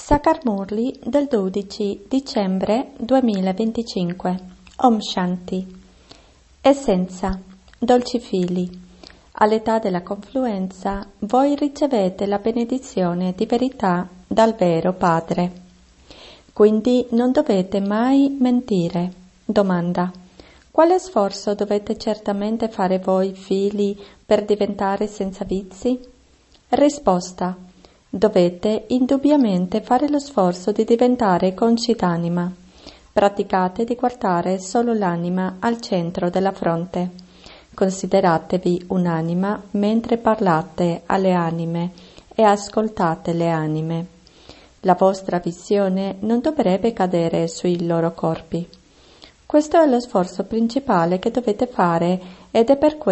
Sakarmurli del 12 dicembre 2025. Om Shanti. Essenza, dolci figli, all'età della confluenza voi ricevete la benedizione di verità dal vero Padre. Quindi non dovete mai mentire. Domanda: quale sforzo dovete certamente fare voi figli per diventare senza vizi? Risposta: dovete indubbiamente fare lo sforzo di diventare consci d'anima. Praticate di guardare solo l'anima al centro della fronte. Consideratevi un'anima mentre parlate alle anime e ascoltate le anime. La vostra visione non dovrebbe cadere sui loro corpi. Questo è lo sforzo principale che dovete fare ed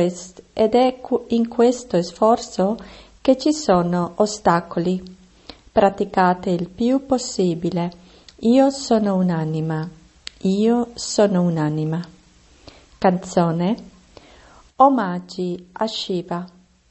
è in questo sforzo che ci sono ostacoli. Praticate il più possibile. Io sono un'anima. Io sono un'anima. Canzone. Omaggi a Shiva.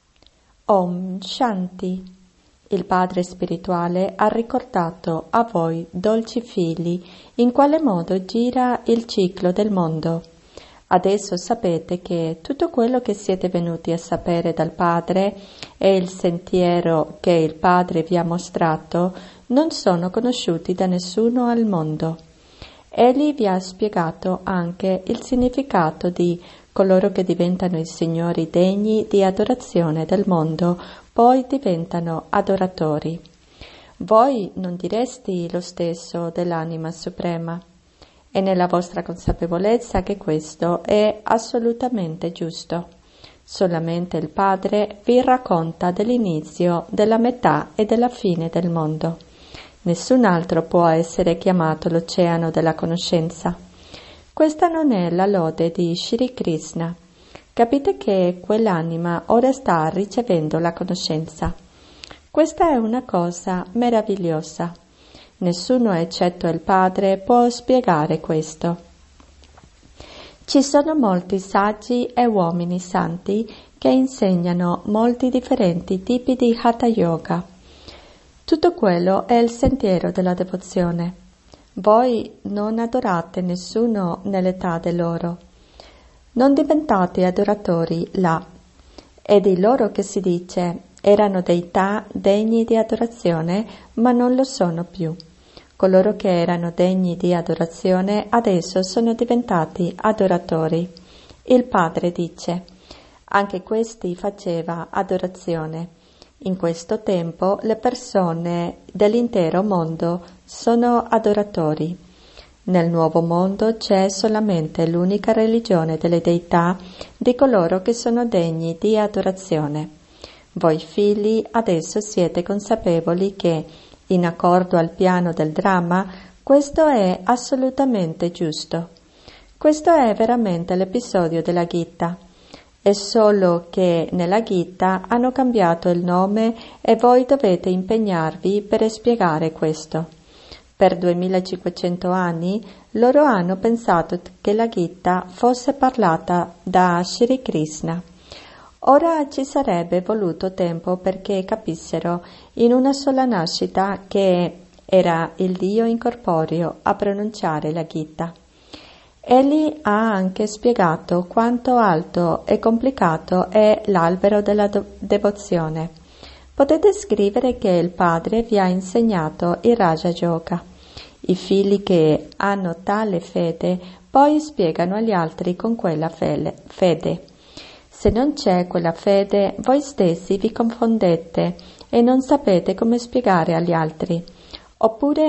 Om Shanti. Il Padre spirituale ha ricordato a voi, dolci figli, in quale modo gira il ciclo del mondo. Adesso sapete che tutto quello che siete venuti a sapere dal Padre e il sentiero che il Padre vi ha mostrato non sono conosciuti da nessuno al mondo. Egli vi ha spiegato anche il significato di coloro che diventano i signori degni di adorazione del mondo, poi diventano adoratori. Voi non direste lo stesso dell'anima suprema. È nella vostra consapevolezza che questo è assolutamente giusto. Solamente il Padre vi racconta dell'inizio, della metà e della fine del mondo. Nessun altro può essere chiamato l'oceano della conoscenza. Questa non è la lode di Shri Krishna. Capite che quell'anima ora sta ricevendo la conoscenza. Questa è una cosa meravigliosa. Nessuno eccetto il Padre può spiegare questo. Ci sono molti saggi e uomini santi che insegnano molti differenti tipi di Hatha Yoga. Tutto quello è il sentiero della devozione. Voi non adorate nessuno nell'età dell'oro. Non diventate adoratori là. È di loro che si dice: erano deità degni di adorazione, ma non lo sono più. Coloro che erano degni di adorazione adesso sono diventati adoratori. Il Padre dice: anche questi faceva adorazione. In questo tempo le persone dell'intero mondo sono adoratori. Nel nuovo mondo c'è solamente l'unica religione delle deità di coloro che sono degni di adorazione. Voi figli adesso siete consapevoli che, in accordo al piano del dramma, questo è assolutamente giusto. Questo è veramente l'episodio della Gita. È solo che nella Gita hanno cambiato il nome e voi dovete impegnarvi per spiegare questo. Per 2500 anni loro hanno pensato che la Gita fosse parlata da Shri Krishna. Ora ci sarebbe voluto tempo perché capissero in una sola nascita che era il Dio incorporeo a pronunciare la Gita. Egli ha anche spiegato quanto alto e complicato è l'albero della devozione. Potete scrivere che il Padre vi ha insegnato il Raja Yoga. I figli che hanno tale fede poi spiegano agli altri con quella fede. Se non c'è quella fede, voi stessi vi confondete e non sapete come spiegare agli altri, oppure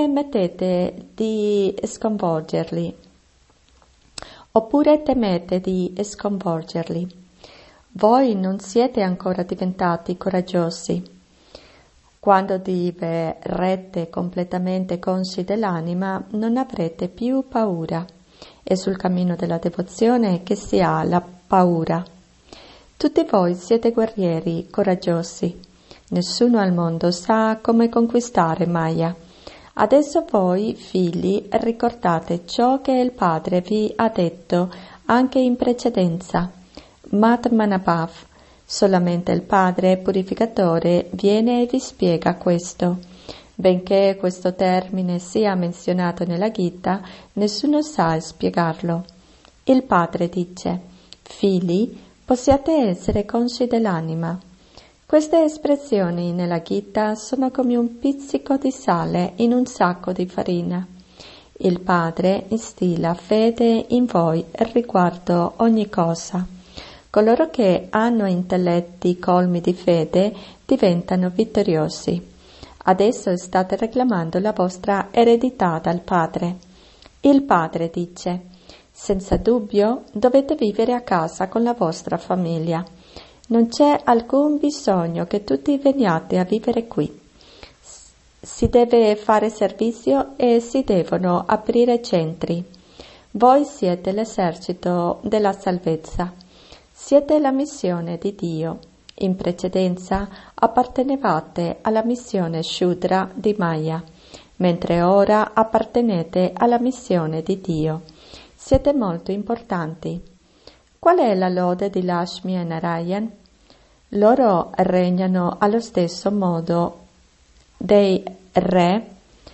temete di sconvolgerli. Voi non siete ancora diventati coraggiosi. Quando diverrete completamente consci dell'anima, non avrete più paura. È sul cammino della devozione che si ha la paura. Tutti voi siete guerrieri, coraggiosi. Nessuno al mondo sa come conquistare Maya. Adesso voi, figli, ricordate ciò che il Padre vi ha detto anche in precedenza. Matmanabhav. Solamente il Padre purificatore viene e vi spiega questo. Benché questo termine sia menzionato nella Gita, nessuno sa spiegarlo. Il padre dice: figli, possiate essere consci dell'anima. Queste espressioni nella Gita sono come un pizzico di sale in un sacco di farina. Il Padre instilla fede in voi riguardo ogni cosa. Coloro che hanno intelletti colmi di fede diventano vittoriosi. Adesso state reclamando la vostra eredità dal Padre. Il Padre dice: senza dubbio dovete vivere a casa con la vostra famiglia. Non c'è alcun bisogno che tutti veniate a vivere qui. Si deve fare servizio e si devono aprire centri. Voi siete l'esercito della salvezza. Siete la missione di Dio. In precedenza appartenevate alla missione Shudra di Maya, mentre ora appartenete alla missione di Dio. Siete molto importanti. Qual è la lode di Lakshmi e Narayan? Loro regnano allo stesso modo dei re,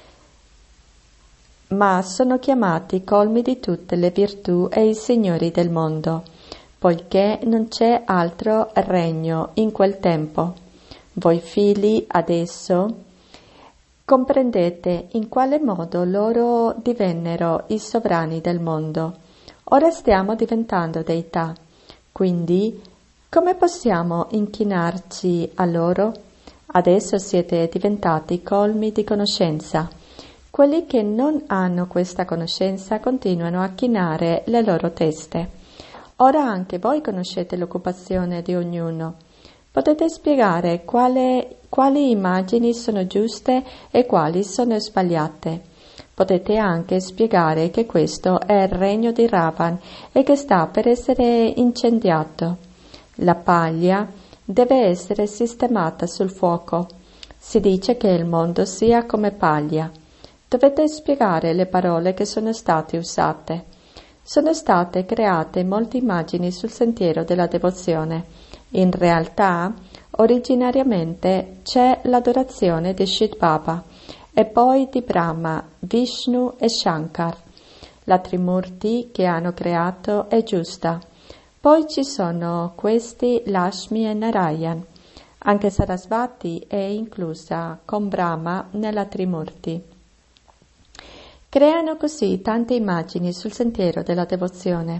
ma sono chiamati colmi di tutte le virtù e i signori del mondo, poiché non c'è altro regno in quel tempo. Voi figli adesso comprendete in quale modo loro divennero i sovrani del mondo. Ora stiamo diventando deità, quindi come possiamo inchinarci a loro? Adesso siete diventati colmi di conoscenza. Quelli che non hanno questa conoscenza continuano a chinare le loro teste. Ora anche voi conoscete l'occupazione di ognuno. Potete spiegare quali immagini sono giuste e quali sono sbagliate. Potete anche spiegare che questo è il regno di Ravan e che sta per essere incendiato. La paglia deve essere sistemata sul fuoco. Si dice che il mondo sia come paglia. Dovete spiegare le parole che sono state usate. Sono state create molte immagini sul sentiero della devozione. In realtà, originariamente c'è l'adorazione di Shid Baba e poi di Brahma, Vishnu e Shankar. La Trimurti che hanno creato è giusta. Poi ci sono questi Lakshmi e Narayan. Anche Sarasvati è inclusa con Brahma nella Trimurti. Creano così tante immagini sul sentiero della devozione.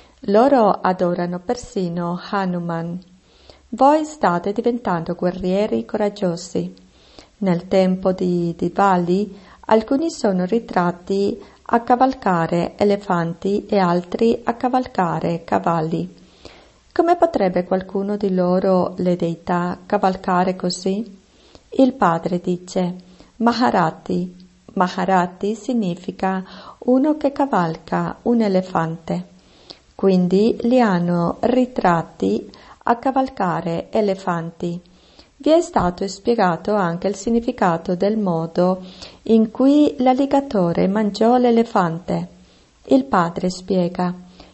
Loro adorano persino Hanuman. Voi state diventando guerrieri coraggiosi. Nel tempo di Diwali, alcuni sono ritratti a cavalcare elefanti e altri a cavalcare cavalli. Come potrebbe qualcuno di loro, le deità, cavalcare così? Il padre dice: Maharati. Maharati significa uno che cavalca un elefante. Quindi li hanno ritratti a cavalcare elefanti. Vi è stato spiegato anche il significato del modo in cui l'alligatore mangiò l'elefante. Il padre spiega: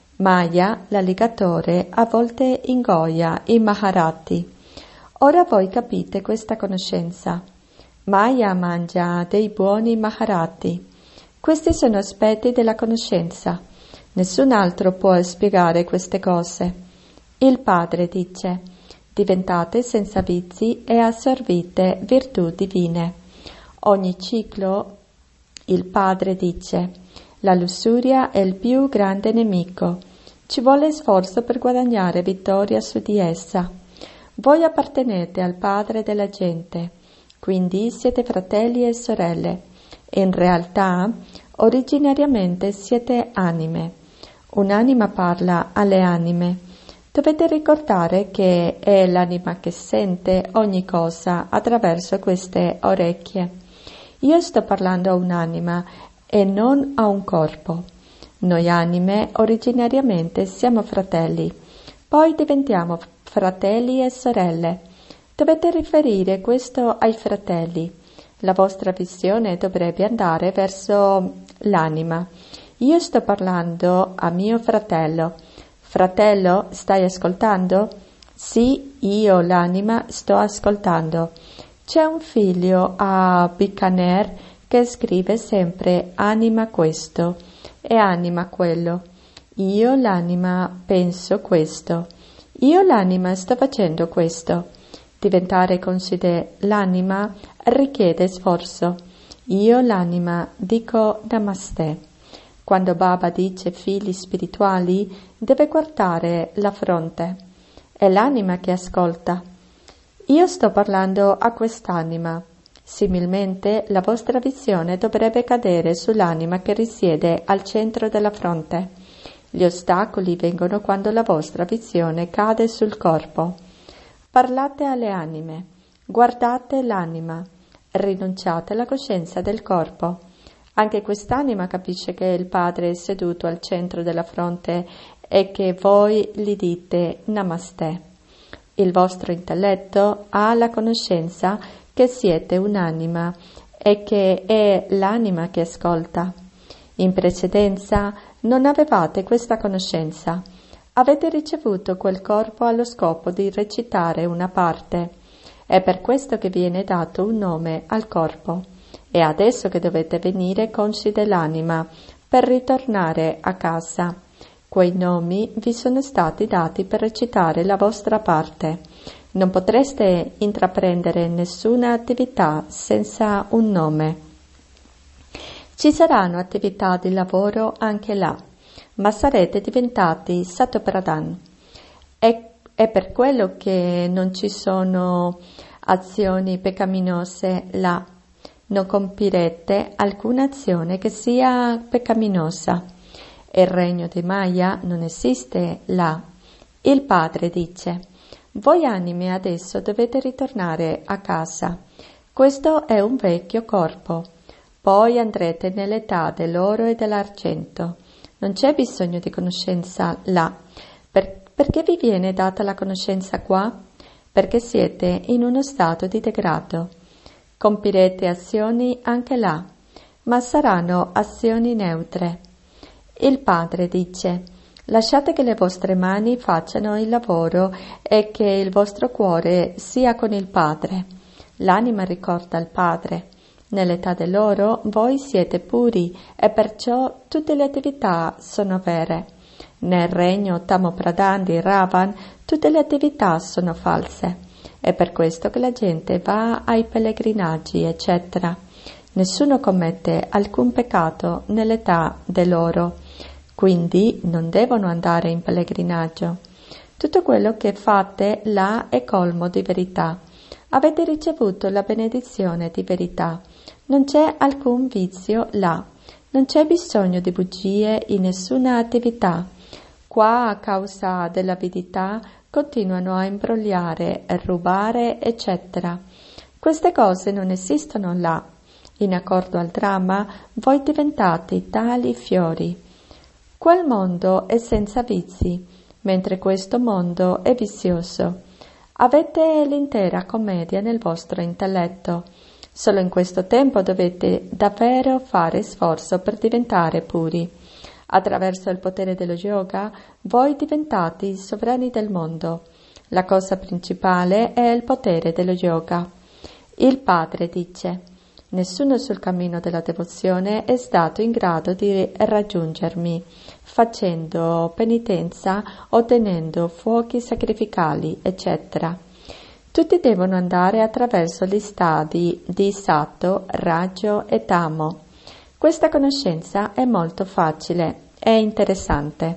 Maya, l'alligatore, a volte ingoia i Maharati. Ora voi capite questa conoscenza. Maya mangia dei buoni Maharati. Questi sono aspetti della conoscenza. Nessun altro può spiegare queste cose. Il padre dice: diventate senza vizi e assorbite virtù divine. Ogni ciclo, il padre dice: la lussuria è il più grande nemico. Ci vuole sforzo per guadagnare vittoria su di essa. Voi appartenete al padre della gente. Quindi siete fratelli e sorelle. In realtà, originariamente siete anime. Un'anima parla alle anime. Dovete ricordare che è l'anima che sente ogni cosa attraverso queste orecchie. Io sto parlando a un'anima e non a un corpo. Noi anime originariamente siamo fratelli, poi diventiamo fratelli e sorelle. Dovete riferire questo ai fratelli. La vostra visione dovrebbe andare verso l'anima. Io sto parlando a mio fratello. Fratello, stai ascoltando? Sì, io, l'anima, sto ascoltando. C'è un figlio a Bikaner che scrive sempre anima questo e anima quello. Io l'anima penso questo. Io l'anima sto facendo questo. Diventare conside l'anima richiede sforzo. Io l'anima dico Namaste. Quando Baba dice figli spirituali, deve guardare la fronte. È l'anima che ascolta. Io sto parlando a quest'anima. Similmente, la vostra visione dovrebbe cadere sull'anima che risiede al centro della fronte. Gli ostacoli vengono quando la vostra visione cade sul corpo. Parlate alle anime, guardate l'anima, rinunciate alla coscienza del corpo. Anche quest'anima capisce che il Padre è seduto al centro della fronte e che voi gli dite Namaste. Il vostro intelletto ha la conoscenza che siete un'anima e che è l'anima che ascolta. In precedenza non avevate questa conoscenza. Avete ricevuto quel corpo allo scopo di recitare una parte. È per questo che viene dato un nome al corpo. È adesso che dovete venire consci dell'anima per ritornare a casa. Quei nomi vi sono stati dati per recitare la vostra parte. Non potreste intraprendere nessuna attività senza un nome. Ci saranno attività di lavoro anche là, ma sarete diventati Satopradhan. È per quello che non ci sono azioni peccaminose là. Non compirete alcuna azione che sia peccaminosa. Il regno di Maya non esiste là. Il Padre dice: voi anime adesso dovete ritornare a casa. Questo è un vecchio corpo. Poi andrete nell'età dell'oro e dell'argento. Non c'è bisogno di conoscenza là. Perché vi viene data la conoscenza qua? Perché siete in uno stato di degrado. Compirete azioni anche là, ma saranno azioni neutre. Il Padre dice: lasciate che le vostre mani facciano il lavoro e che il vostro cuore sia con il Padre. L'anima ricorda il Padre. Nell'età dell'oro voi siete puri e perciò tutte le attività sono vere. Nel regno Tamopradhan di Ravan tutte le attività sono false. È per questo che la gente va ai pellegrinaggi, eccetera. Nessuno commette alcun peccato nell'età dell'oro. Quindi non devono andare in pellegrinaggio. Tutto quello che fate là è colmo di verità. Avete ricevuto la benedizione di verità. Non c'è alcun vizio là. Non c'è bisogno di bugie in nessuna attività. Qua, a causa dell'avidità, continuano a imbrogliare, a rubare, eccetera. Queste cose non esistono là. In accordo al dramma, voi diventate tali fiori. Quel mondo è senza vizi, mentre questo mondo è vizioso. Avete l'intera commedia nel vostro intelletto. Solo in questo tempo dovete davvero fare sforzo per diventare puri. Attraverso il potere dello yoga, voi diventate i sovrani del mondo. La cosa principale è il potere dello yoga. Il Padre dice: nessuno sul cammino della devozione è stato in grado di raggiungermi, facendo penitenza, ottenendo fuochi sacrificali, eccetera. Tutti devono andare attraverso gli stadi di Sato, Rajo e Tamo. Questa conoscenza è molto facile e interessante.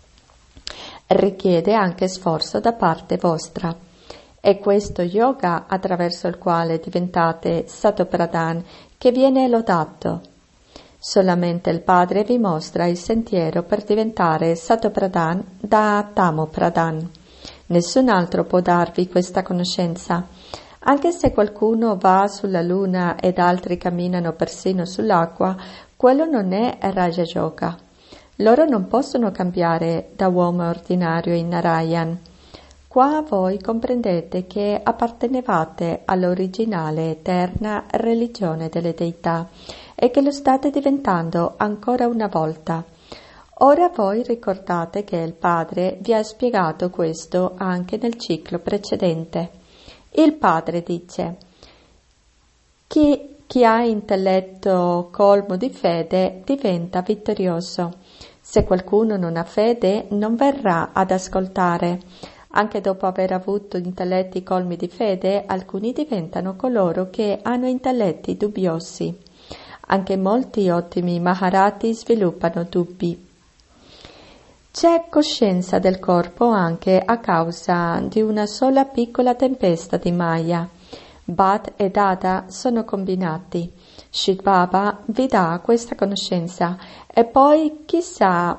Richiede anche sforzo da parte vostra. È questo yoga attraverso il quale diventate Satopradhan che viene lodato. Solamente il Padre vi mostra il sentiero per diventare Satopradhan da Tamopradhan. Nessun altro può darvi questa conoscenza. Anche se qualcuno va sulla luna ed altri camminano persino sull'acqua, quello non è Raja Yoga. Loro non possono cambiare da uomo ordinario in Narayan. Qua voi comprendete che appartenevate all'originale eterna religione delle deità e che lo state diventando ancora una volta. Ora voi ricordate che il Padre vi ha spiegato questo anche nel ciclo precedente. Il Padre dice: Chi ha intelletto colmo di fede diventa vittorioso. Se qualcuno non ha fede, non verrà ad ascoltare. Anche dopo aver avuto intelletti colmi di fede, alcuni diventano coloro che hanno intelletti dubbiosi. Anche molti ottimi Maharati sviluppano dubbi. C'è coscienza del corpo anche a causa di una sola piccola tempesta di Maya. Bhat e Dada sono combinati. Shri Baba vi dà questa conoscenza e poi chissà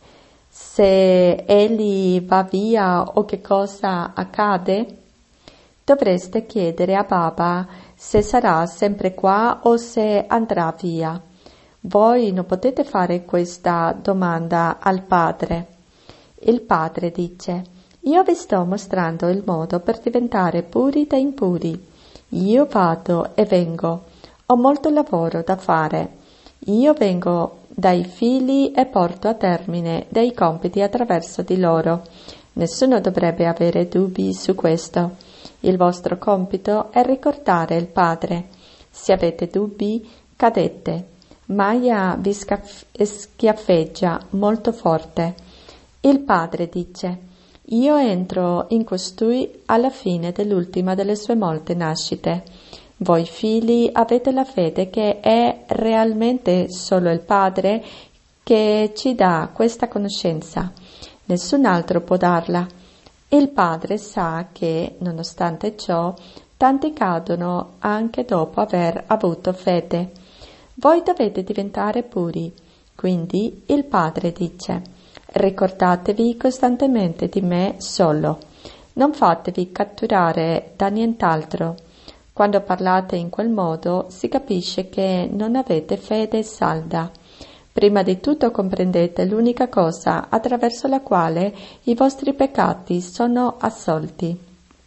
se egli va via o che cosa accade. Dovreste chiedere a Baba se sarà sempre qua o se andrà via. Voi non potete fare questa domanda al padre. Il padre dice: io vi sto mostrando il modo per diventare puri da impuri. Io vado e vengo, ho molto lavoro da fare. Io vengo dai figli e porto a termine dei compiti attraverso di loro. Nessuno dovrebbe avere dubbi su questo. Il vostro compito è ricordare il Padre. Se avete dubbi, cadete. Maya vi schiaffeggia molto forte. Il Padre dice: io entro in costui alla fine dell'ultima delle sue molte nascite. Voi figli avete la fede che è realmente solo il Padre che ci dà questa conoscenza. Nessun altro può darla. Il Padre sa che, nonostante ciò, tanti cadono anche dopo aver avuto fede. Voi dovete diventare puri. Quindi il Padre dice: ricordatevi costantemente di me solo. Non fatevi catturare da nient'altro. Quando parlate in quel modo si capisce che non avete fede salda. Prima di tutto comprendete l'unica cosa attraverso la quale i vostri peccati sono assolti.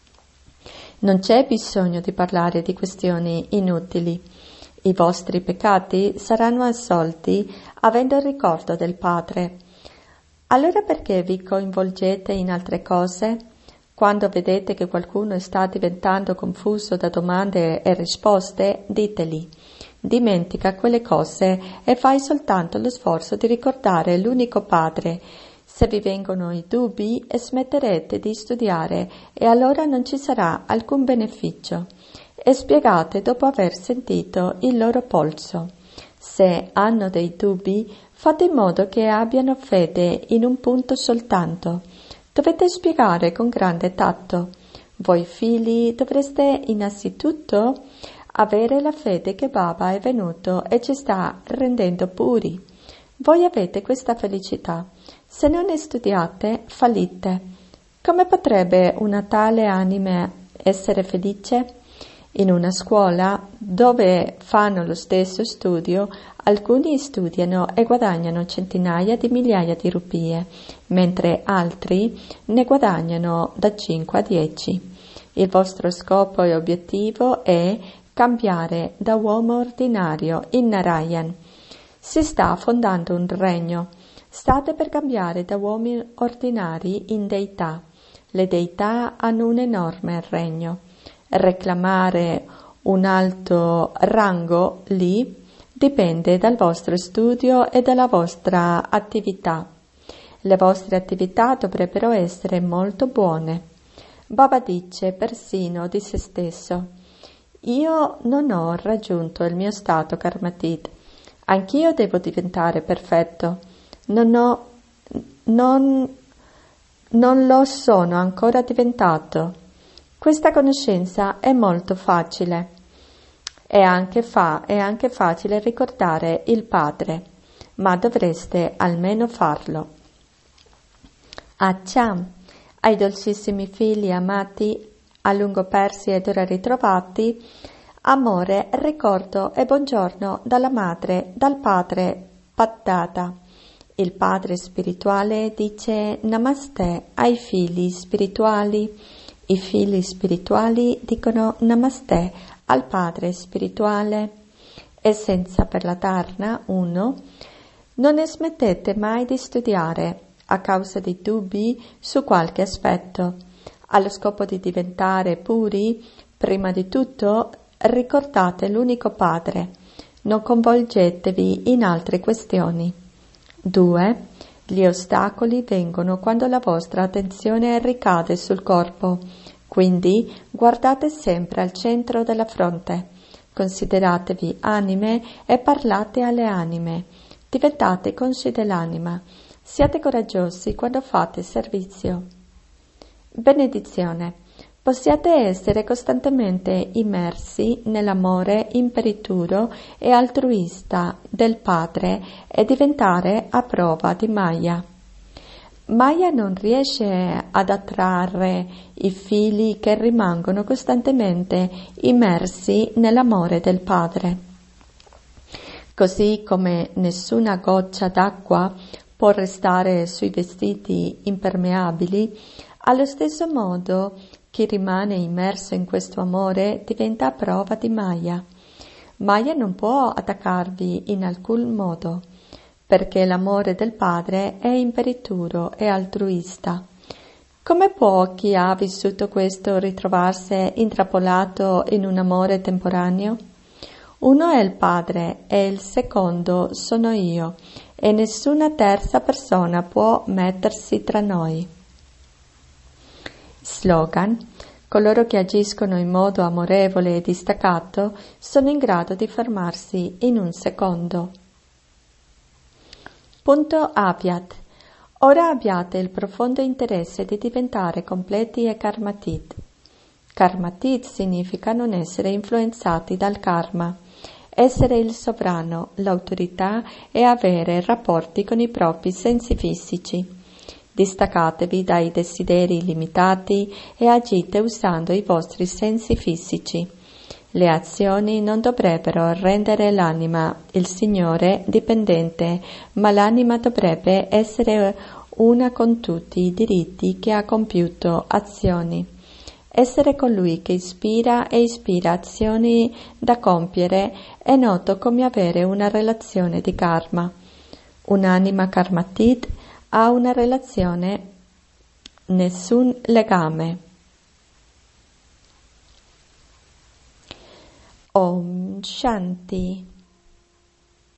Non c'è bisogno di parlare di questioni inutili. I vostri peccati saranno assolti avendo il ricordo del Padre. Allora perché vi coinvolgete in altre cose? Quando vedete che qualcuno sta diventando confuso da domande e risposte, diteli: dimentica quelle cose e fai soltanto lo sforzo di ricordare l'unico Padre. Se vi vengono i dubbi, smetterete di studiare e allora non ci sarà alcun beneficio. E spiegate dopo aver sentito il loro polso. Se hanno dei dubbi, fate in modo che abbiano fede in un punto soltanto. Dovete spiegare con grande tatto. Voi figli dovreste innanzitutto avere la fede che Baba è venuto e ci sta rendendo puri. Voi avete questa felicità. Se non ne studiate, fallite. Come potrebbe una tale anima essere felice? In una scuola dove fanno lo stesso studio, alcuni studiano e guadagnano centinaia di migliaia di rupie, mentre altri ne guadagnano da 5 a 10. Il vostro scopo e obiettivo è cambiare da uomo ordinario in Narayan. Si sta fondando un regno. State per cambiare da uomini ordinari in deità. Le deità hanno un enorme regno. Reclamare un alto rango lì dipende dal vostro studio e dalla vostra attività. Le vostre attività dovrebbero essere molto buone. Baba dice persino di se stesso: io non ho raggiunto il mio stato karmatid. Anch'io devo diventare perfetto. Non lo sono ancora diventato. Questa conoscenza è molto facile. È anche facile ricordare il Padre, ma dovreste almeno farlo. Accia, ai dolcissimi figli amati, a lungo persi ed ora ritrovati, amore, ricordo e buongiorno dalla madre, dal padre Paddata. Il padre spirituale dice Namaste ai figli spirituali. I figli spirituali dicono Namaste al padre spirituale. Essenza per la Dharna 1. Non ne smettete mai di studiare a causa di dubbi su qualche aspetto. Allo scopo di diventare puri, prima di tutto Ricordate l'unico Padre. Non coinvolgetevi in altre questioni. 2. Gli ostacoli vengono quando la vostra attenzione ricade sul corpo, quindi guardate sempre al centro della fronte. Consideratevi anime e parlate alle anime. Diventate consci dell'anima. Siate coraggiosi quando fate servizio. Benedizione. Possiate essere costantemente immersi nell'amore imperituro e altruista del Padre e diventare a prova di Maya. Maya non riesce ad attrarre i figli che rimangono costantemente immersi nell'amore del Padre. Così come nessuna goccia d'acqua può restare sui vestiti impermeabili, allo stesso modo chi rimane immerso in questo amore diventa a prova di Maya. Maya non può attaccarvi in alcun modo, perché l'amore del Padre è imperituro e altruista. Come può chi ha vissuto questo ritrovarsi intrappolato in un amore temporaneo? Uno è il Padre e il secondo sono io, e nessuna terza persona può mettersi tra noi. Slogan: coloro che agiscono in modo amorevole e distaccato sono in grado di fermarsi in un secondo. Punto Avyat. Ora abbiate il profondo interesse di diventare completi e karmatit. Karmatit significa non essere influenzati dal karma, essere il sovrano, l'autorità e avere rapporti con i propri sensi fisici. Distaccatevi dai desideri limitati e agite usando i vostri sensi fisici. Le azioni non dovrebbero rendere l'anima, il Signore, dipendente, ma l'anima dovrebbe essere una con tutti i diritti che ha compiuto azioni. Essere colui che ispira e ispira azioni da compiere è noto come avere una relazione di karma. Un'anima karmatit ha una relazione, nessun legame. Om Shanti.